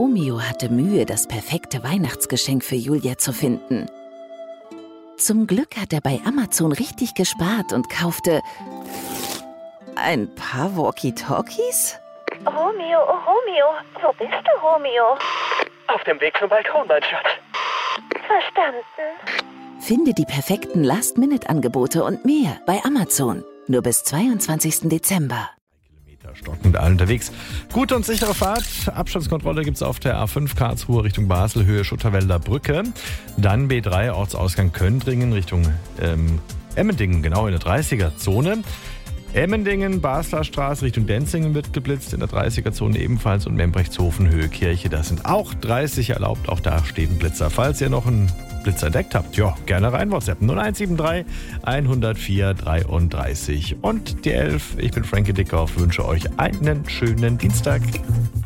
Romeo hatte Mühe, das perfekte Weihnachtsgeschenk für Julia zu finden. Zum Glück hat er bei Amazon richtig gespart und kaufte ein paar Walkie-Talkies? Romeo, wo bist du, Romeo? Auf dem Weg zum Balkon, mein Schatz. Verstanden. Finde die perfekten Last-Minute-Angebote und mehr bei Amazon. Nur bis 22. Dezember. Stockend all unterwegs. Gute und sichere Fahrt. Abstandskontrolle gibt es auf der A5 Karlsruhe Richtung Basel, Höhe Schutterwälder Brücke. Dann B3 Ortsausgang Köndringen Richtung Emmendingen, genau in der 30er-Zone. Emmendingen, Basler Straße Richtung Denzingen wird geblitzt, in der 30er-Zone ebenfalls. Und Membrechtshofen, Höhe Kirche, da sind auch 30 erlaubt. Auch da steht ein Blitzer. Falls ihr noch einen Blitzer entdeckt habt, ja, gerne rein WhatsApp 0173 104 33 und die 11. Ich bin Frankie Dickhoff, wünsche euch einen schönen Dienstag.